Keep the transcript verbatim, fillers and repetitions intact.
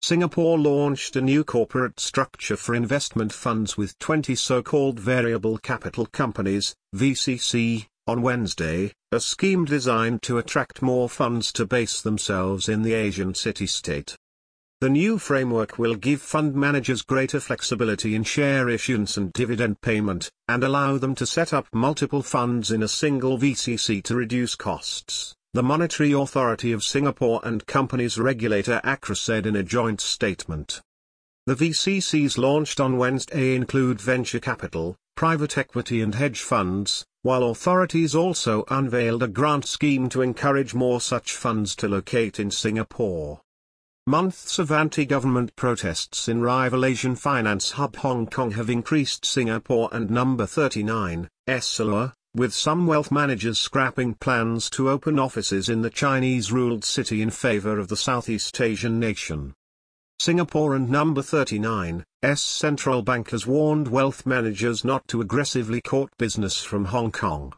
Singapore launched a new corporate structure for investment funds with twenty so-called variable capital companies, V C C, on Wednesday, a scheme designed to attract more funds to base themselves in the Asian city-state. The new framework will give fund managers greater flexibility in share issuance and dividend payment, and allow them to set up multiple funds in a single V C C to reduce costs, the Monetary Authority of Singapore and companies regulator A C R A said in a joint statement. The V C Cs launched on Wednesday include venture capital, private equity and hedge funds, while authorities also unveiled a grant scheme to encourage more such funds to locate in Singapore. Months of anti-government protests in rival Asian finance hub Hong Kong have increased Singapore and Number thirty-nine's allure, with some wealth managers scrapping plans to open offices in the Chinese-ruled city in favor of the Southeast Asian nation. Singapore and Number thirty-nine's central bank has warned wealth managers not to aggressively court business from Hong Kong.